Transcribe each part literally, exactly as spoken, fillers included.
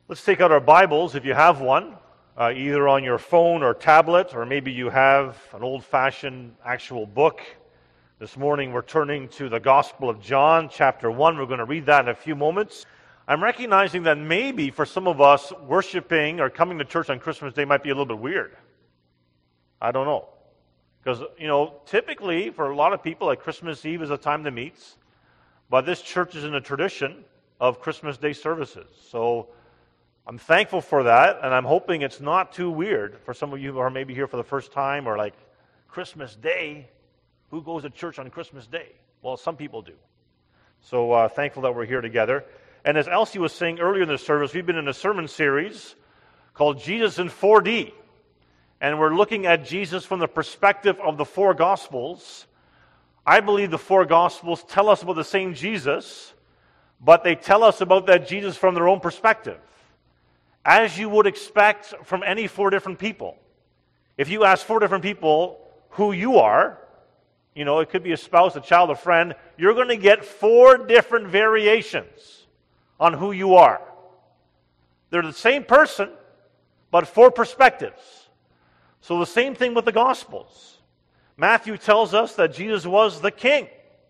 Let's take out our Bibles, if you have one, uh, either on your phone or tablet, or maybe you have an old-fashioned actual book. This morning we're turning to the Gospel of John, chapter one. We're going to read that in a few moments. I'm recognizing that maybe for some of us, worshiping or coming to church on Christmas Day might be a little bit weird. I don't know. Because, you know, typically for a lot of people, like Christmas Eve is a time to meet, but this church is in a tradition of Christmas Day services. So I'm thankful for that, and I'm hoping it's not too weird for some of you who are maybe here for the first time, or like, Christmas Day? Who goes to church on Christmas Day? Well, some people do. So uh, thankful that we're here together. And as Elsie was saying earlier in the service, we've been in a sermon series called Jesus in four D. And we're looking at Jesus from the perspective of the four Gospels. I believe the four Gospels tell us about the same Jesus, but they tell us about that Jesus from their own perspective, as you would expect from any four different people. If you ask four different people who you are, you know, it could be a spouse, a child, a friend, you're going to get four different variations on who you are. They're the same person, but four perspectives. So the same thing with the Gospels. Matthew tells us that Jesus was the King.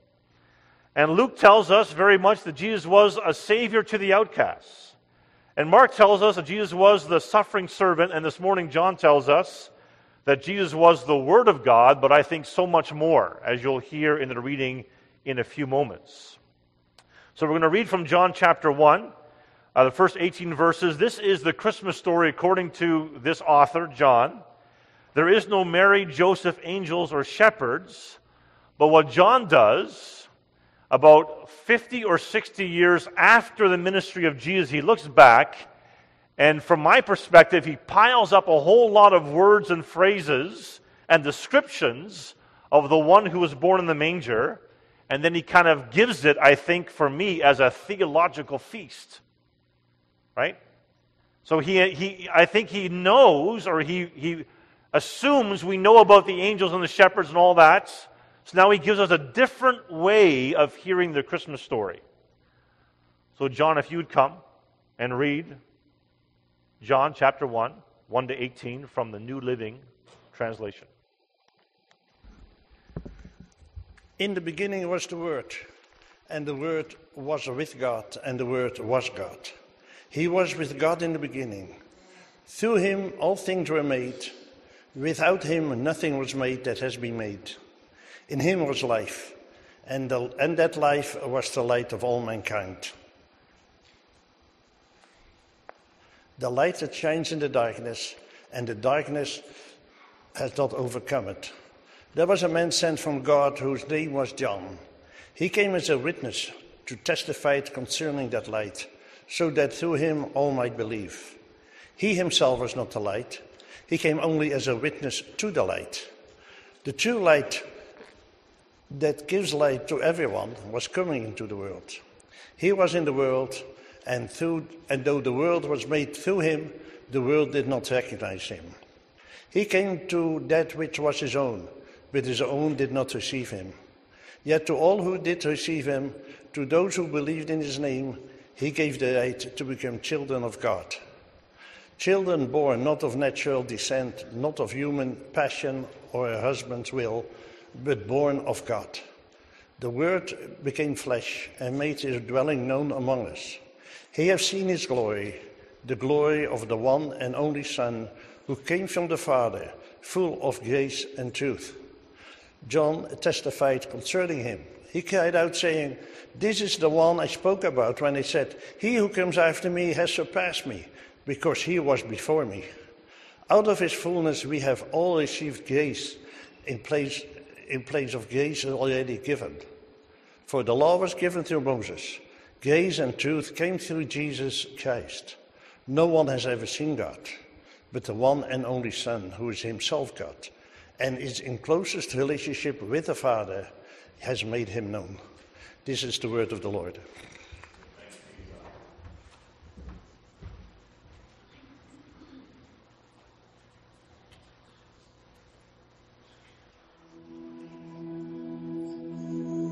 And Luke tells us very much that Jesus was a Savior to the outcasts. And Mark tells us that Jesus was the suffering servant, and this morning John tells us that Jesus was the Word of God, but I think so much more, as you'll hear in the reading in a few moments. So we're going to read from John chapter one, uh, the first eighteen verses. This is the Christmas story according to this author, John. There is no Mary, Joseph, angels, or shepherds, but what John does, about fifty or sixty years after the ministry of Jesus, he looks back, and from my perspective, he piles up a whole lot of words and phrases and descriptions of the one who was born in the manger, and then he kind of gives it, I think, for me, as a theological feast. Right? So he, he I think he knows, or he, he assumes we know about the angels and the shepherds and all that. So now he gives us a different way of hearing the Christmas story. So John, if you would come and read John chapter one, one to eighteen from the New Living Translation. In the beginning was the Word, and the Word was with God, and the Word was God. He was with God in the beginning. Through him all things were made. Without him nothing was made that has been made. In him was life, and, the, and that life was the light of all mankind. The light that shines in the darkness, and the darkness has not overcome it. There was a man sent from God whose name was John. He came as a witness to testify concerning that light, so that through him all might believe. He himself was not the light. He came only as a witness to the light. The true light that gives light to everyone was coming into the world. He was in the world, and, through, and though the world was made through him, the world did not recognize him. He came to that which was his own, but his own did not receive him. Yet to all who did receive him, to those who believed in his name, he gave the right to become children of God. Children born not of natural descent, not of human passion or a husband's will, but born of God. The Word became flesh and made his dwelling known among us. He has seen his glory, the glory of the one and only Son, who came from the Father, full of grace and truth. John testified concerning him. He cried out, saying, "This is the one I spoke about when I said, 'He who comes after me has surpassed me, because he was before me.' Out of his fullness we have all received grace in place in place of grace already given. For the law was given through Moses. Grace and truth came through Jesus Christ. No one has ever seen God, but the one and only Son, who is himself God, and is in closest relationship with the Father, has made him known." This is the word of the Lord.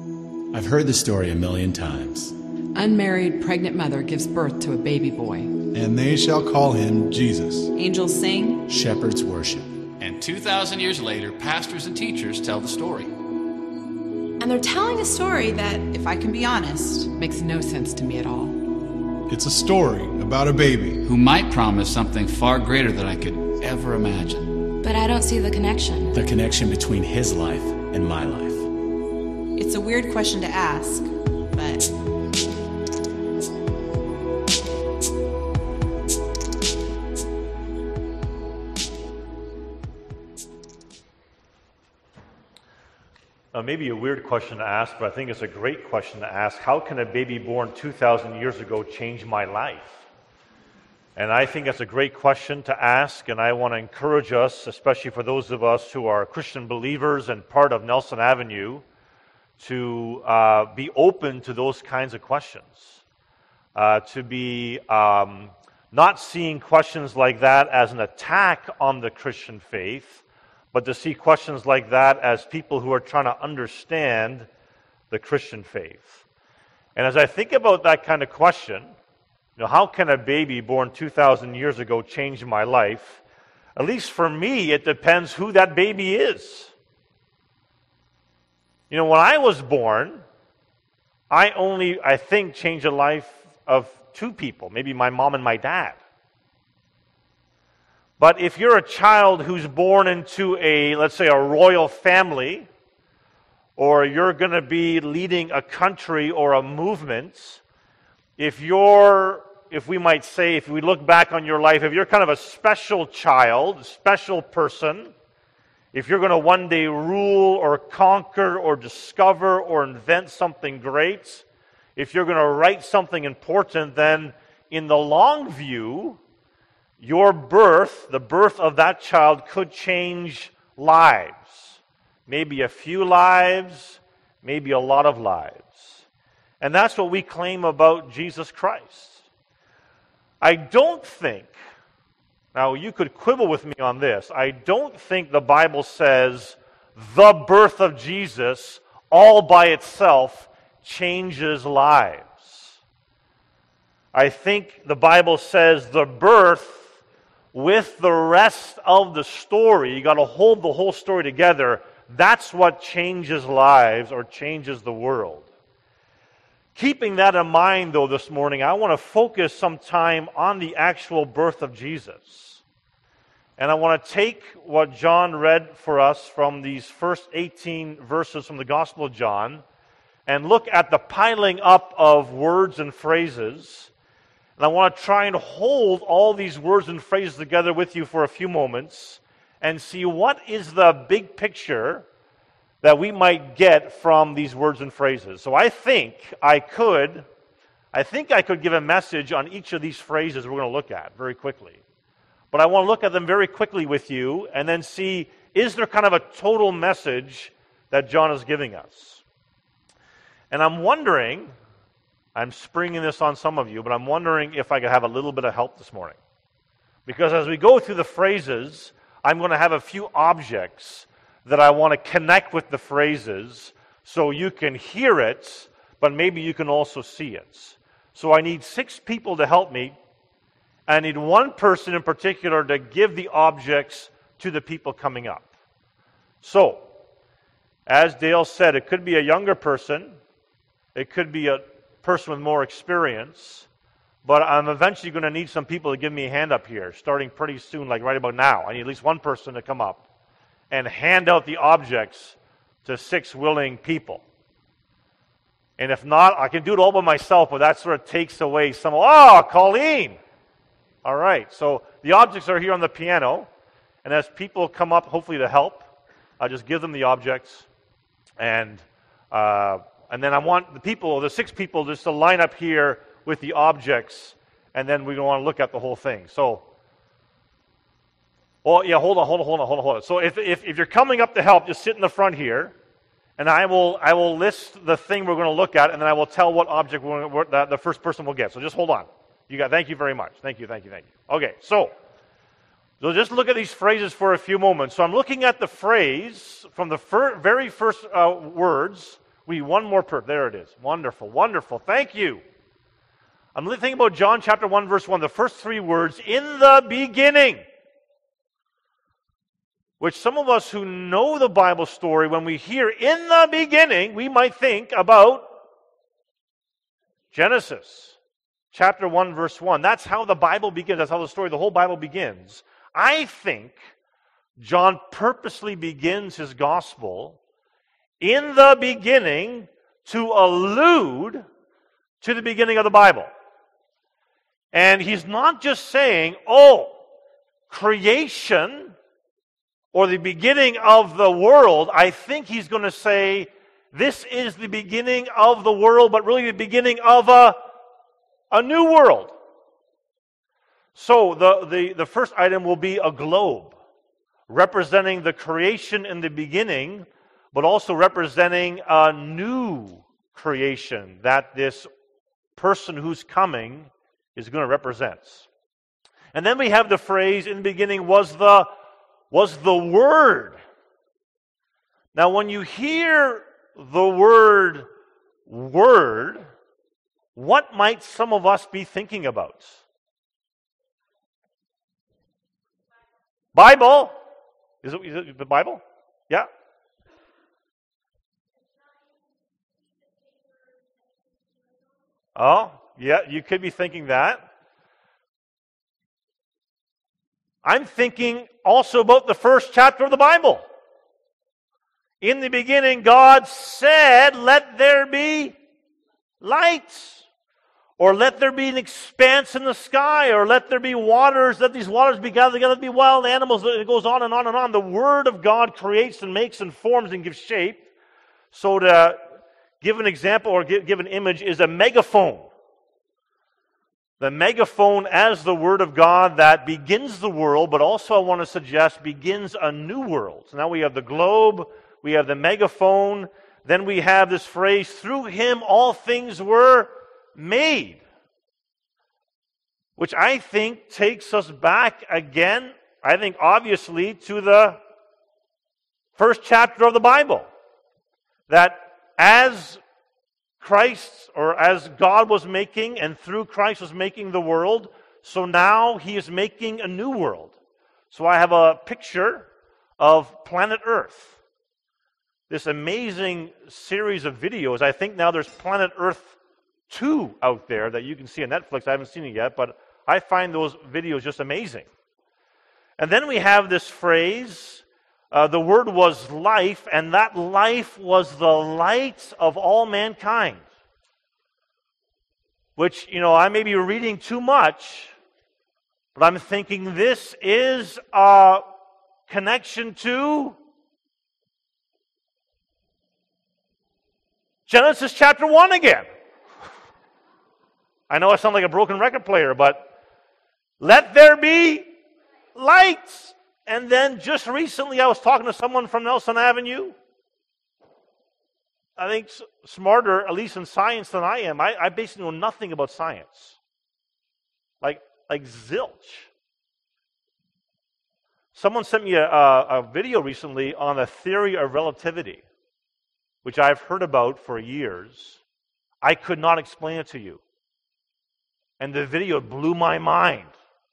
I've heard the story a million times. Unmarried pregnant mother gives birth to a baby boy. and they shall call him Jesus. Angels sing, shepherds worship. And two thousand years later, pastors and teachers tell the story. and they're telling a story that, if I can be honest, makes no sense to me at all. It's a story about a baby Who might promise something far greater than I could ever imagine. But I don't see the connection. The connection between his life and my life. It's a weird question to ask, but Uh, maybe a weird question to ask, but I think it's a great question to ask. How can a baby born two thousand years ago change my life? And I think that's a great question to ask, and I want to encourage us, especially for those of us who are Christian believers and part of Nelson Avenue, to uh, be open to those kinds of questions. Uh, to be um, not seeing questions like that as an attack on the Christian faith, but to see questions like that as people who are trying to understand the Christian faith. And as I think about that kind of question, you know, how can a baby born two thousand years ago change my life? At least for me, it depends who that baby is. You know, when I was born, I only, I think, changed the life of two people, maybe my mom and my dad. But if you're a child who's born into a, let's say, a royal family, or you're going to be leading a country or a movement, if you're, if we might say, if we look back on your life, if you're kind of a special child, a special person, if you're going to one day rule or conquer or discover or invent something great, if you're going to write something important, then in the long view, your birth, the birth of that child, could change lives. Maybe a few lives, maybe a lot of lives. And that's what we claim about Jesus Christ. I don't think, now you could quibble with me on this, I don't think the Bible says the birth of Jesus all by itself changes lives. I think the Bible says the birth with the rest of the story, you got to hold the whole story together. That's what changes lives or changes the world. Keeping that in mind, though, this morning, I want to focus some time on the actual birth of Jesus. And I want to take what John read for us from these first eighteen verses from the Gospel of John and look at the piling up of words and phrases. And I want to try and hold all these words and phrases together with you for a few moments and see what is the big picture that we might get from these words and phrases. So I think I could, I think I could give a message on each of these phrases we're going to look at very quickly. But I want to look at them very quickly with you and then see, is there kind of a total message that John is giving us? And I'm wondering, I'm springing this on some of you, but I'm wondering if I could have a little bit of help this morning. Because as we go through the phrases, I'm going to have a few objects that I want to connect with the phrases so you can hear it, but maybe you can also see it. So I need six people to help me. I need one person in particular to give the objects to the people coming up. So, as Dale said, it could be a younger person. It could be a person with more experience, but I'm eventually going to need some people to give me a hand up here, starting pretty soon, like right about now. I need at least one person to come up and hand out the objects to six willing people. And if not, I can do it all by myself, but that sort of takes away some, oh, Colleen! All right, so the objects are here on the piano, and as people come up, hopefully to help, I'll just give them the objects, and uh, And then I want the people, the six people, just to line up here with the objects, and then we want to look at the whole thing. So, oh yeah, hold on, hold on, hold on, hold on, hold on. So if, if, if you're coming up to help, just sit in the front here, and I will I will list the thing we're going to look at, and then I will tell what object we're, we're, that the first person will get. So just hold on. You got. Thank you very much. Thank you, thank you, thank you. Okay, so so just look at these phrases for a few moments. So I'm looking at the phrase from the fir- very first uh, words. We one more per. There it is. Wonderful, wonderful. Thank you. I'm thinking about John chapter one, verse one, the first three words, in the beginning. Which some of us who know the Bible story, when we hear in the beginning, we might think about Genesis chapter one, verse one. That's how the Bible begins. That's how the story, the whole Bible begins. I think John purposely begins his gospel in the beginning to allude to the beginning of the Bible. And he's not just saying, oh, creation or the beginning of the world. I think he's going to say, this is the beginning of the world, but really the beginning of a, a new world. So the, the, the first item will be a globe, representing the creation in the beginning, but also representing a new creation that this person who's coming is going to represent. And then we have the phrase, in the beginning was the, was the Word. Now when you hear the word word, what might some of us be thinking about? Bible? Is it, is it the Bible? Yeah. Oh, yeah, you could be thinking that. I'm thinking also about the first chapter of the Bible. In the beginning, God said, let there be lights. Or let there be an expanse in the sky. Or let there be waters. Let these waters be gathered together. Let there be wild animals. It goes on and on and on. The Word of God creates and makes and forms and gives shape. So to give an example or give, give an image is a megaphone. The megaphone as the Word of God that begins the world, but also I want to suggest begins a new world. So now we have the globe, we have the megaphone, then we have this phrase, through Him all things were made. Which I think takes us back again, I think obviously, to the first chapter of the Bible. That as Christ, or as God was making, and through Christ was making the world, so now He is making a new world. So I have a picture of planet Earth. This amazing series of videos. I think now there's Planet Earth two out there that you can see on Netflix. I haven't seen it yet, but I find those videos just amazing. And then we have this phrase, uh, the Word was life, and that life was the light of all mankind. Which, you know, I may be reading too much, but I'm thinking this is a connection to Genesis chapter one again. I know I sound like a broken record player, but let there be lights. And then just recently I was talking to someone from Nelson Avenue. I think smarter, at least in science, than I am. I, I basically know nothing about science. Like, like zilch. Someone sent me a, a, a video recently on the theory of relativity, which I've heard about for years. I could not explain it to you. And the video blew my mind.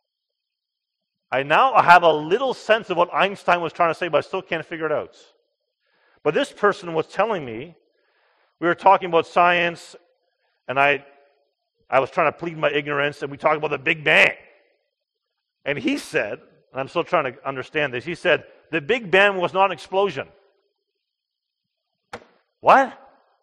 I now have a little sense of what Einstein was trying to say, but I still can't figure it out. But this person was telling me, we were talking about science, and I, I was trying to plead my ignorance, and we talked about the Big Bang. And he said, and I'm still trying to understand this, he said, the Big Bang was not an explosion. What?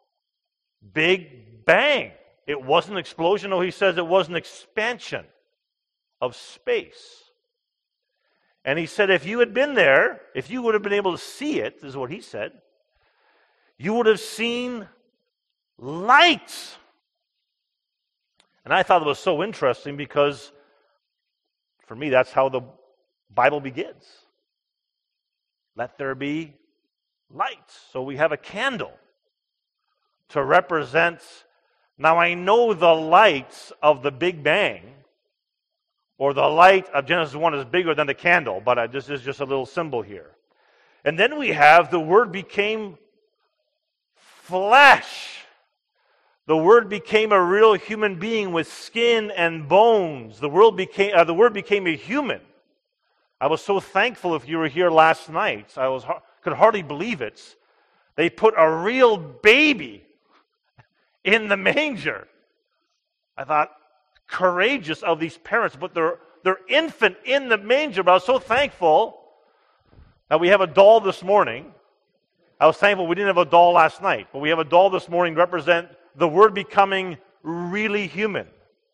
Big Bang. It wasn't an explosion. No, he says it was an expansion of space. And he said if you had been there, if you would have been able to see it, this is what he said, you would have seen light. And I thought it was so interesting because for me, that's how the Bible begins. Let there be light. So we have a candle to represent. Now I know the light of the Big Bang, or the light of Genesis one is bigger than the candle, but this is just a little symbol here. And then we have the Word became flesh. The Word became a real human being with skin and bones. The, world became, uh, the Word became a human. I was so thankful if you were here last night. I was could hardly believe it. They put a real baby in the manger. I thought, courageous of these parents, but their, their infant in the manger. But I was so thankful that we have a doll this morning. I was thankful we didn't have a doll last night, but we have a doll this morning to represent the Word becoming really human.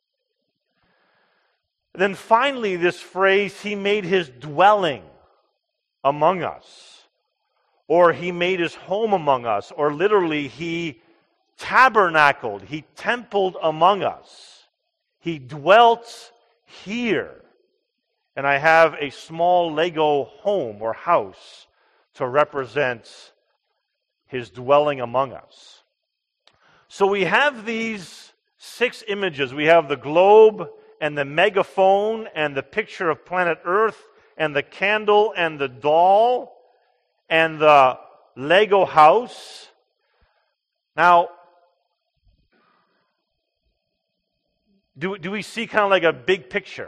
And then finally, this phrase, He made His dwelling among us, or He made His home among us, or literally, He tabernacled, He templed among us. He dwelt here. And I have a small Lego home or house to represent His dwelling among us. So we have these six images. We have the globe and the megaphone and the picture of planet Earth and the candle and the doll and the Lego house. Now, do, do we see kind of like a big picture?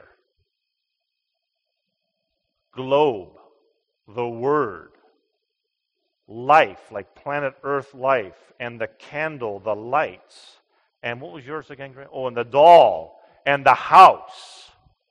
Globe, the Word, life, like planet Earth life, and the candle, the lights. And what was yours again, Graham? Oh, and the doll, and the house.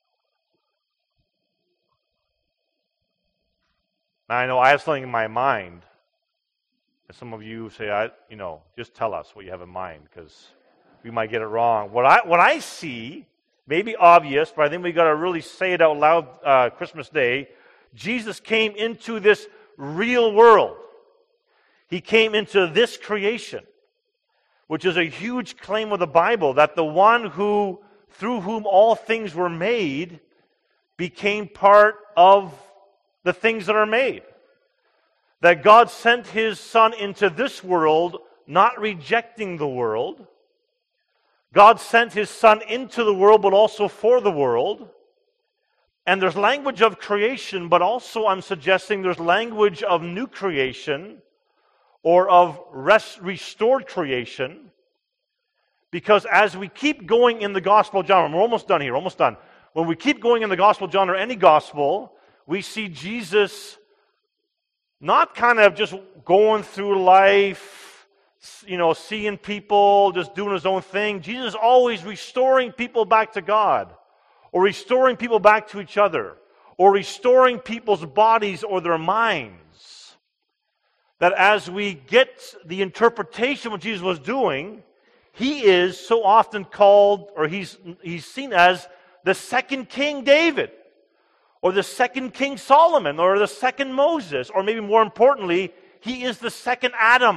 Now, I know I have something in my mind. And some of you say, I, you know, just tell us what you have in mind, because we might get it wrong. What I, what I see, may be obvious, but I think we got to really say it out loud uh, Christmas Day. Jesus came into this real world. He came into this creation, which is a huge claim of the Bible, that the one who, through whom all things were made, became part of the things that are made. That God sent His Son into this world, not rejecting the world. God sent His Son into the world, but also for the world. And there's language of creation, but also I'm suggesting there's language of new creation, or of rest, restored creation, because as we keep going in the Gospel of John, we're almost done here, almost done. When we keep going in the Gospel of John, or any Gospel, we see Jesus not kind of just going through life, you know, seeing people, just doing His own thing. Jesus is always restoring people back to God, or restoring people back to each other, or restoring people's bodies or their minds. That as we get the interpretation of what Jesus was doing, He is so often called, or he's, he's seen as the second King David, or the second King Solomon, or the second Moses, or maybe more importantly, He is the second Adam.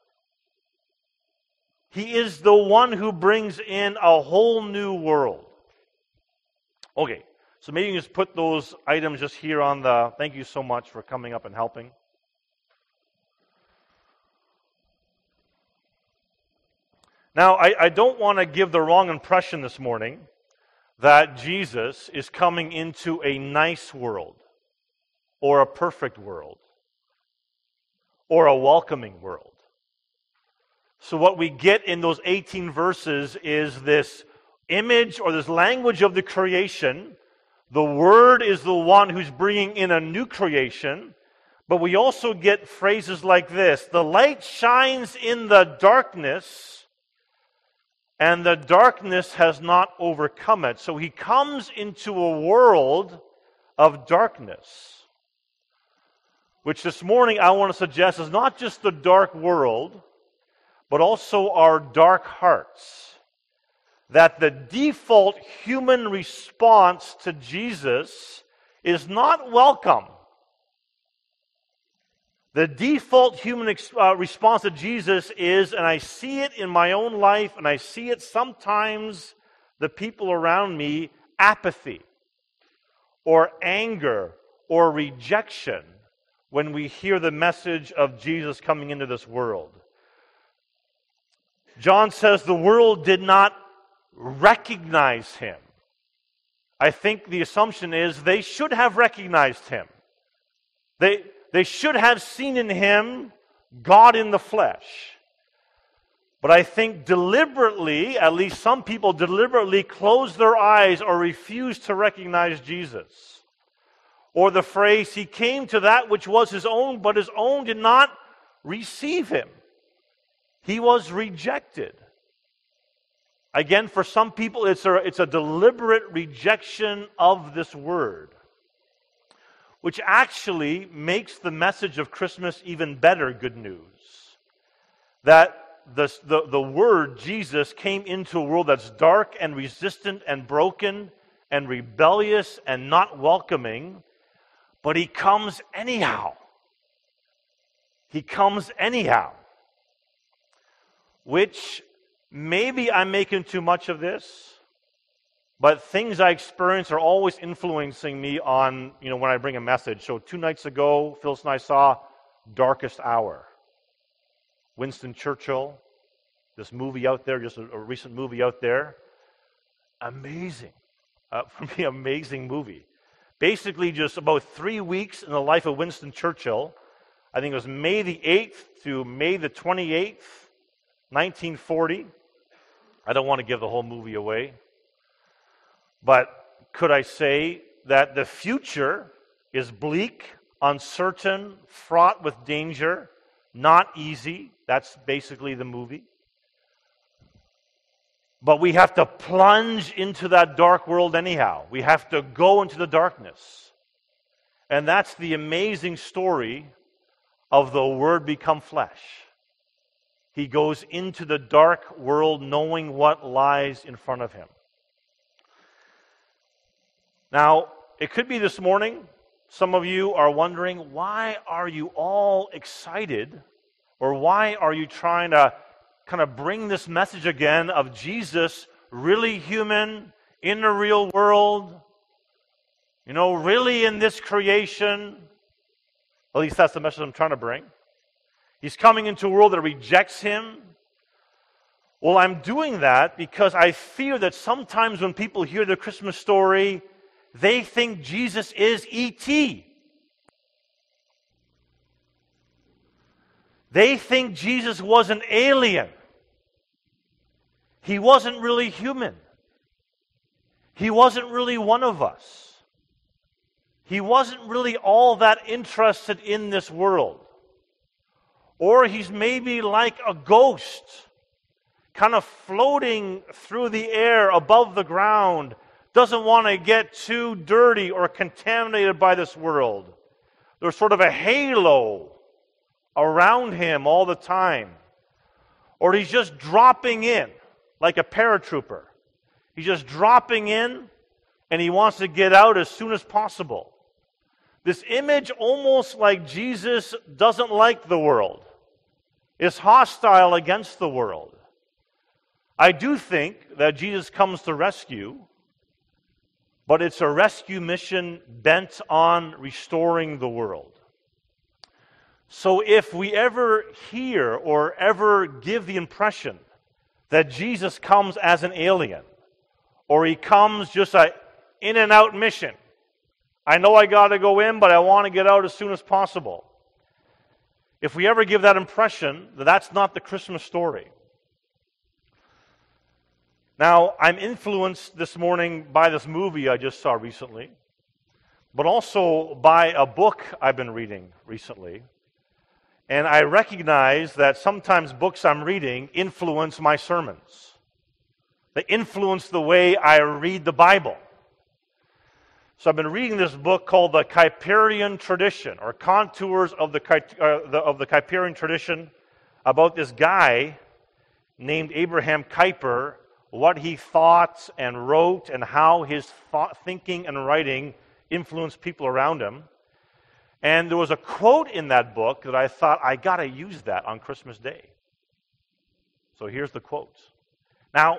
He is the one who brings in a whole new world. Okay, so maybe you can just put those items just here on the, thank you so much for coming up and helping. Now, I, I don't want to give the wrong impression this morning that Jesus is coming into a nice world, or a perfect world, or a welcoming world. So what we get in those eighteen verses is this image, or this language of the creation. The Word is the one who's bringing in a new creation, but we also get phrases like this: the light shines in the darkness, and the darkness has not overcome it. So He comes into a world of darkness, which this morning I want to suggest is not just the dark world, but also our dark hearts. That the default human response to Jesus is not welcome. The default human uh, response to Jesus is, and I see it in my own life, and I see it sometimes the people around me, apathy, or anger, or rejection when we hear the message of Jesus coming into this world. John says the world did not recognize Him. I think the assumption is they should have recognized Him. They... They should have seen in Him God in the flesh. But I think deliberately, at least some people deliberately close their eyes or refuse to recognize Jesus. Or the phrase, he came to that which was his own, but his own did not receive him. He was rejected. Again, for some people, it's a, it's a deliberate rejection of this word, which actually makes the message of Christmas even better good news. That the, the, the word Jesus came into a world that's dark and resistant and broken and rebellious and not welcoming, but he comes anyhow. He comes anyhow. Which, maybe I'm making too much of this, but things I experience are always influencing me on, you know, when I bring a message. So two nights ago, Phyllis and I saw Darkest Hour. Winston Churchill, this movie out there, just a, a recent movie out there. Amazing. Uh, for me, amazing movie. Basically, just about three weeks in the life of Winston Churchill. I think it was May the eighth to May the twenty-eighth, nineteen forty. I don't want to give the whole movie away. But could I say that the future is bleak, uncertain, fraught with danger, not easy? That's basically the movie. But we have to plunge into that dark world anyhow. We have to go into the darkness. And that's the amazing story of the Word become flesh. He goes into the dark world knowing what lies in front of him. Now, it could be this morning, some of you are wondering, why are you all excited? Or why are you trying to kind of bring this message again of Jesus, really human, in the real world, you know, really in this creation? At least that's the message I'm trying to bring. He's coming into a world that rejects him. Well, I'm doing that because I fear that sometimes when people hear the Christmas story, they think Jesus is E T They think Jesus was an alien. He wasn't really human. He wasn't really one of us. He wasn't really all that interested in this world. Or he's maybe like a ghost, kind of floating through the air above the ground, doesn't want to get too dirty or contaminated by this world. There's sort of a halo around him all the time. Or he's just dropping in like a paratrooper. He's just dropping in and he wants to get out as soon as possible. This image, almost like Jesus doesn't like the world, is hostile against the world. I do think that Jesus comes to rescue, but it's a rescue mission bent on restoring the world. So if we ever hear or ever give the impression that Jesus comes as an alien, or he comes just a in and out mission, I know I got to go in, but I want to get out as soon as possible. If we ever give that impression, that's not the Christmas story. Now, I'm influenced this morning by this movie I just saw recently, but also by a book I've been reading recently. And I recognize that sometimes books I'm reading influence my sermons. They influence the way I read the Bible. So I've been reading this book called The Kuyperian Tradition, or Contours of the, uh, the, of the Kuyperian Tradition, about this guy named Abraham Kuyper, what he thought and wrote, and how his thought, thinking and writing influenced people around him. And there was a quote in that book that I thought, I got to use that on Christmas Day. So here's the quote. Now,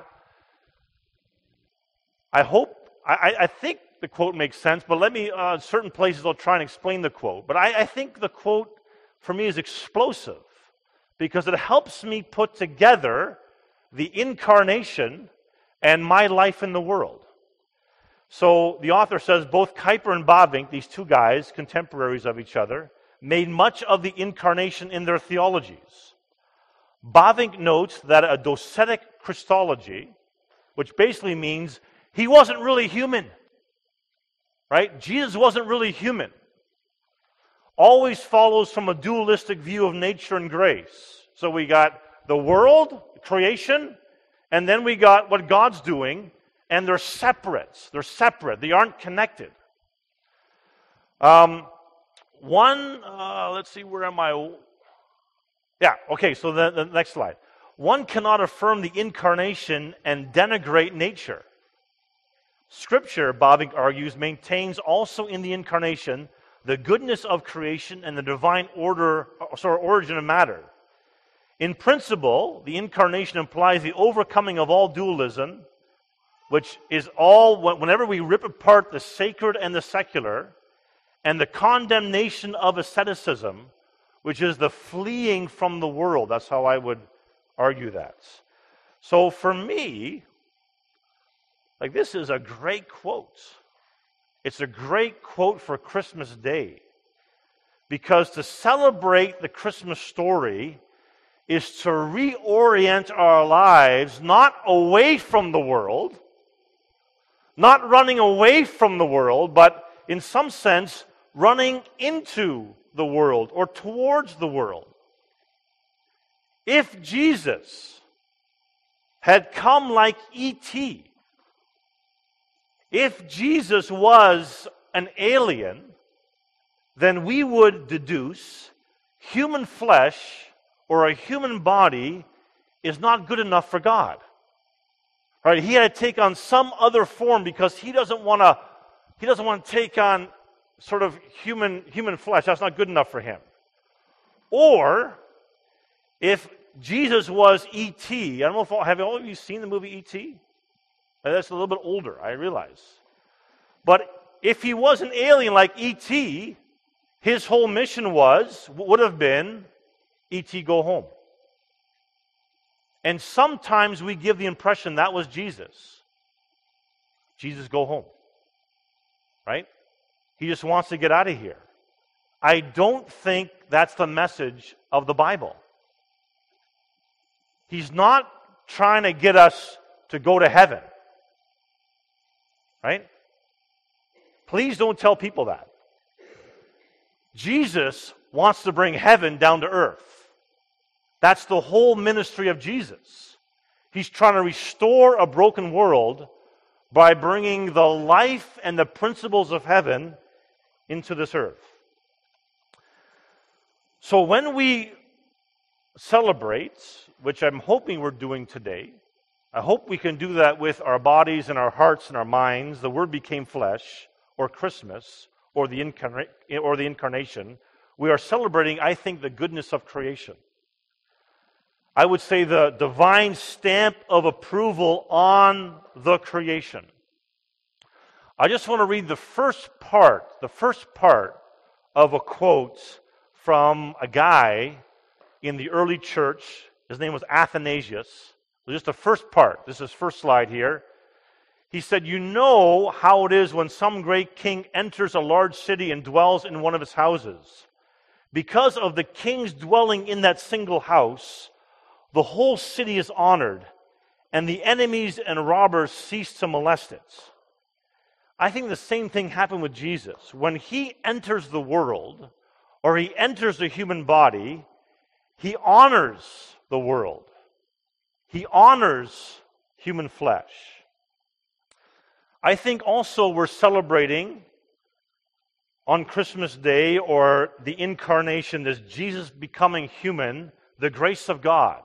I hope, I, I think the quote makes sense, but let me, uh, certain places I'll try and explain the quote. But I, I think the quote, for me, is explosive because it helps me put together the incarnation and my life in the world. So the author says both Kuyper and Bavinck, these two guys, contemporaries of each other, made much of the incarnation in their theologies. Bavinck notes that a docetic Christology, which basically means he wasn't really human, right? Jesus wasn't really human, always follows from a dualistic view of nature and grace. So we got the world, creation, and then we got what God's doing, and they're separate. They're separate. They aren't connected. Um, one, uh, let's see, where am I? Yeah, okay, so the, the next slide. One cannot affirm the incarnation and denigrate nature. Scripture, Bavinck argues, maintains also in the incarnation the goodness of creation and the divine order, sorry, origin of matter. In principle, the incarnation implies the overcoming of all dualism, which is all, whenever we rip apart the sacred and the secular, and the condemnation of asceticism, which is the fleeing from the world. That's how I would argue that. So for me, like, this is a great quote. It's a great quote for Christmas Day, because to celebrate the Christmas story is to reorient our lives not away from the world, not running away from the world, but in some sense running into the world or towards the world. If Jesus had come like E T, if Jesus was an alien, then we would deduce human flesh or a human body is not good enough for God. Right? He had to take on some other form because he doesn't want to he doesn't want to take on sort of human human flesh. That's not good enough for him. Or if Jesus was E T, I don't know if all, have all of you seen the movie E T? That's a little bit older, I realize. But if he was an alien like E T, his whole mission was, would have been, E T go home. And sometimes we give the impression that was Jesus. Jesus go home. Right? He just wants to get out of here. I don't think that's the message of the Bible. He's not trying to get us to go to heaven. Right? Please don't tell people that. Jesus wants to bring heaven down to earth. That's the whole ministry of Jesus. He's trying to restore a broken world by bringing the life and the principles of heaven into this earth. So when we celebrate, which I'm hoping we're doing today, I hope we can do that with our bodies and our hearts and our minds. The Word became flesh, or Christmas, or the incarna- or the incarnation. We are celebrating, I think, the goodness of creation. I would say the divine stamp of approval on the creation. I just want to read the first part, the first part of a quote from a guy in the early church. His name was Athanasius. So just the first part. This is first slide here. He said, "You know how it is when some great king enters a large city and dwells in one of its houses. Because of the king's dwelling in that single house, the whole city is honored, and the enemies and robbers cease to molest it." I think the same thing happened with Jesus. When he enters the world, or he enters the human body, he honors the world. He honors human flesh. I think also we're celebrating on Christmas Day, or the incarnation, this Jesus becoming human, the grace of God.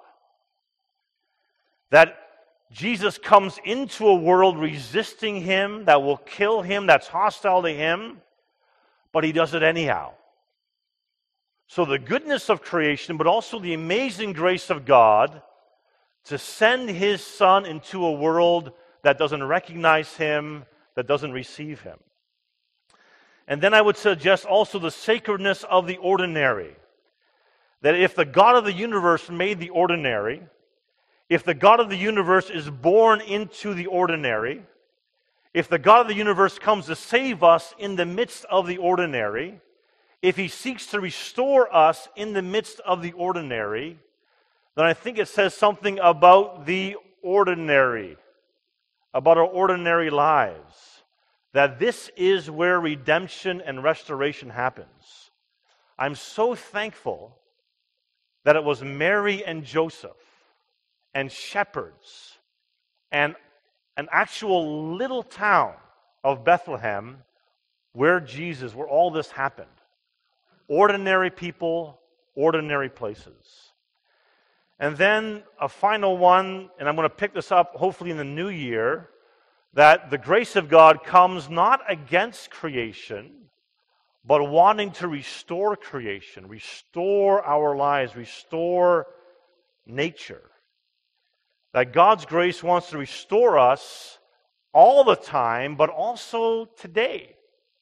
That Jesus comes into a world resisting him, that will kill him, that's hostile to him, but he does it anyhow. So the goodness of creation, but also the amazing grace of God to send his Son into a world that doesn't recognize him, that doesn't receive him. And then I would suggest also the sacredness of the ordinary. That if the God of the universe made the ordinary, if the God of the universe is born into the ordinary, if the God of the universe comes to save us in the midst of the ordinary, if he seeks to restore us in the midst of the ordinary, then I think it says something about the ordinary, about our ordinary lives, that this is where redemption and restoration happens. I'm so thankful that it was Mary and Joseph and shepherds and an actual little town of Bethlehem where Jesus, where all this happened. Ordinary people, ordinary places. And then a final one, and I'm going to pick this up hopefully in the new year, that the grace of God comes not against creation, but wanting to restore creation, restore our lives, restore nature. That God's grace wants to restore us all the time, but also today.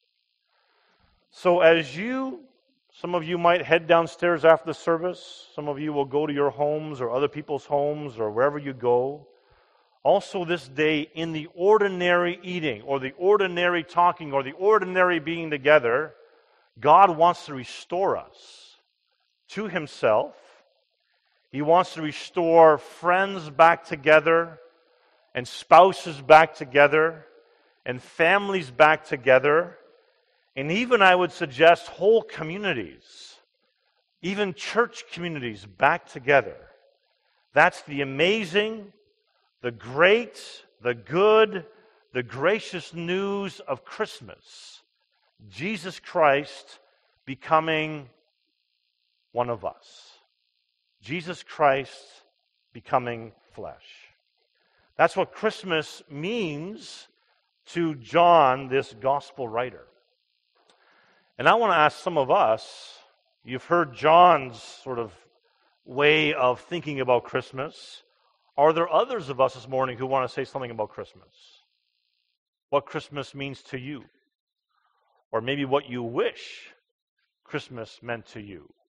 So as you, some of you might head downstairs after the service, some of you will go to your homes or other people's homes or wherever you go. Also this day, in the ordinary eating or the ordinary talking or the ordinary being together, God wants to restore us to Himself. He wants to restore friends back together and spouses back together and families back together. And even, I would suggest, whole communities, even church communities back together. That's the amazing, the great, the good, the gracious news of Christmas. Jesus Christ becoming one of us. Jesus Christ becoming flesh. That's what Christmas means to John, this gospel writer. And I want to ask some of us, you've heard John's sort of way of thinking about Christmas. Are there others of us this morning who want to say something about Christmas? What Christmas means to you? Or maybe what you wish Christmas meant to you?